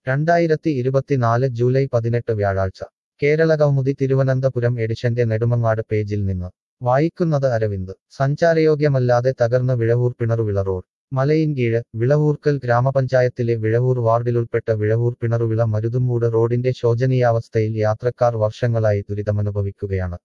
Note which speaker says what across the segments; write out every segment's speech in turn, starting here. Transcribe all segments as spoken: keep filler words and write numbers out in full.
Speaker 1: രണ്ടായിരത്തി ഇരുപത്തിനാല് ജൂലൈ പതിനെട്ട് വ്യാഴാഴ്ച കേരള കൗമുദി തിരുവനന്തപുരം എഡിഷന്റെ നെടുമങ്ങാട് പേജിൽ നിന്ന് വായിക്കുന്നത് അരവിന്ദ്. സഞ്ചാരയോഗ്യമല്ലാതെ തകർന്ന് വിഴവൂർ പിണറുവിള റോഡ്. മലയിൻകീഴ്, വിളവൂർക്കൽ ഗ്രാമപഞ്ചായത്തിലെ വിഴവൂർ വാർഡിലുൾപ്പെട്ട വിഴവൂർ പിണറുവിള മരുതുംമൂട് റോഡിന്റെ ശോചനീയാവസ്ഥയിൽ യാത്രക്കാർ വർഷങ്ങളായി ദുരിതമനുഭവിക്കുകയാണ്.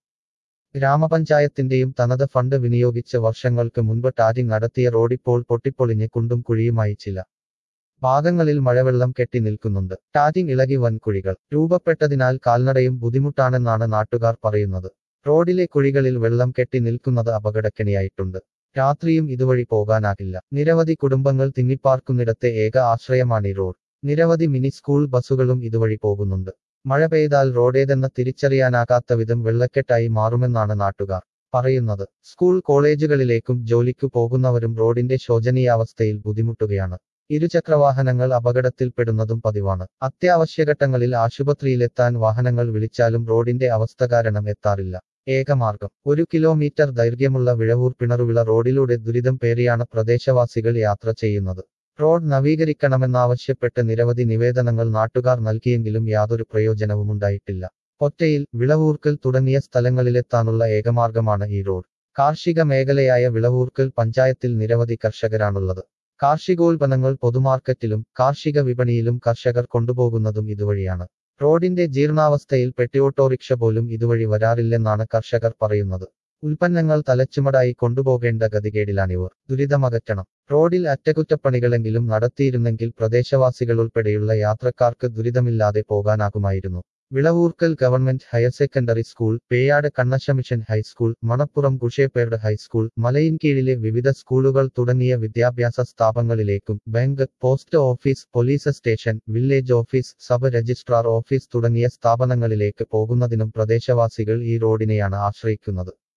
Speaker 1: ഗ്രാമപഞ്ചായത്തിന്റെയും തനത് ഫണ്ട് വിനിയോഗിച്ച് വർഷങ്ങൾക്ക് മുൻപ് ടാറിംഗ് നടത്തിയ റോഡിപ്പോൾ പൊട്ടിപ്പൊളിഞ്ഞ് കുണ്ടും കുഴിയുമായി ചില ഭാഗങ്ങളിൽ മഴവെള്ളം കെട്ടി നിൽക്കുന്നുണ്ട്. ടാറിംഗ് ഇളകി വൻ കുഴികൾ രൂപപ്പെട്ടതിനാൽ കാൽനടയും ബുദ്ധിമുട്ടാണെന്നാണ് നാട്ടുകാർ പറയുന്നത്. റോഡിലെ കുഴികളിൽ വെള്ളം കെട്ടി നിൽക്കുന്നത് അപകടക്കെണിയായിട്ടുണ്ട്. രാത്രിയും ഇതുവഴി പോകാനാകില്ല. നിരവധി കുടുംബങ്ങൾ തിങ്ങിപ്പാർക്കുന്നിടത്തെ ഏക ആശ്രയമാണീ റോഡ്. നിരവധി മിനി സ്കൂൾ ബസ്സുകളും ഇതുവഴി പോകുന്നുണ്ട്. മഴ പെയ്താൽ റോഡേതെന്ന് തിരിച്ചറിയാനാകാത്ത വിധം വെള്ളക്കെട്ടായി മാറുമെന്നാണ് നാട്ടുകാർ പറയുന്നത്. സ്കൂൾ കോളേജുകളിലേക്കും ജോലിക്കു പോകുന്നവരും റോഡിന്റെ ശോചനീയാവസ്ഥയിൽ ബുദ്ധിമുട്ടുകയാണ്. ഇരുചക്രവാഹനങ്ങൾ അപകടത്തിൽപ്പെടുന്നതും പതിവാണ്. അത്യാവശ്യഘട്ടങ്ങളിൽ ആശുപത്രിയിലെത്താൻ വാഹനങ്ങൾ വിളിച്ചാലും റോഡിന്റെ അവസ്ഥ കാരണം എത്താറില്ല. ഏകമാർഗം ഒരു കിലോമീറ്റർ ദൈർഘ്യമുള്ള വിഴവൂർ പിണറുവിള റോഡിലൂടെ ദുരിതം പേറിയാണ് പ്രദേശവാസികൾ യാത്ര ചെയ്യുന്നത്. റോഡ് നവീകരിക്കണമെന്നാവശ്യപ്പെട്ട് നിരവധി നിവേദനങ്ങൾ നാട്ടുകാർ നൽകിയെങ്കിലും യാതൊരു പ്രയോജനവുമുണ്ടായിട്ടില്ല. ഒറ്റയിൽ, വിളവൂർക്കൽ തുടങ്ങിയ സ്ഥലങ്ങളിലെത്താനുള്ള ഏകമാർഗമാണ് ഈ റോഡ്. കാർഷിക മേഖലയായ വിളവൂർക്കൽ പഞ്ചായത്തിൽ നിരവധി കർഷകരാണുള്ളത്. കാർഷികോൽപ്പന്നങ്ങൾ പൊതുമാർക്കറ്റിലും കാർഷിക വിപണിയിലും കർഷകർ കൊണ്ടുപോകുന്നതും ഇതുവഴിയാണ്. റോഡിന്റെ ജീർണാവസ്ഥയിൽ പെട്ടി ഓട്ടോറിക്ഷ പോലും ഇതുവഴി വരാറില്ലെന്നാണ് കർഷകർ പറയുന്നത്. ഉൽപ്പന്നങ്ങൾ തലച്ചുമടായി കൊണ്ടുപോകേണ്ട ഗതികേടിലാണിവർ. ദുരിതമകറ്റണം. റോഡിൽ അറ്റകുറ്റപ്പണികളെങ്കിലും നടത്തിയിരുന്നെങ്കിൽ പ്രദേശവാസികളുൾപ്പെടെയുള്ള യാത്രക്കാർക്ക് ദുരിതമില്ലാതെ പോകാനാകുമായിരുന്നു. Vilavoorkal government higher secondary school, Peyad Kannasa mission high school, Manappuram good shepherd high school, മലയിൻകീഴിലെ വിവിധ സ്കൂളുകൾ തുടങ്ങിയ വിദ്യാഭ്യാസ സ്ഥാപനങ്ങളിലേക്കും bank, post office, police station, village office, sub registrar office തുടങ്ങിയ സ്ഥാപനങ്ങളിലേക്ക് പോകുന്നതിനും പ്രദേശവാസികൾ ഈ റോഡിനെയാണ് ആശ്രയിക്കുന്നത്.